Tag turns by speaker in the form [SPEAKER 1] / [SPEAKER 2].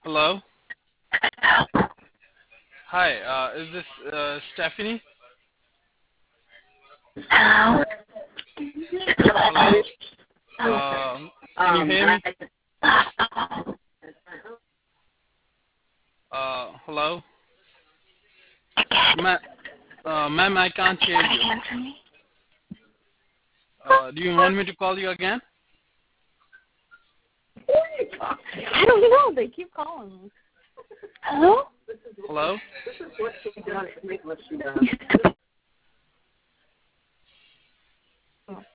[SPEAKER 1] Hello. Hi. Is this Stephanie?
[SPEAKER 2] Hello?
[SPEAKER 1] Hello. Can you hear me? Hello. Ma- Ma'am, I can't hear you.
[SPEAKER 2] Answer me.
[SPEAKER 1] Do you want me to call you again?
[SPEAKER 3] I don't know. They keep calling me.
[SPEAKER 2] Hello?
[SPEAKER 1] Hello.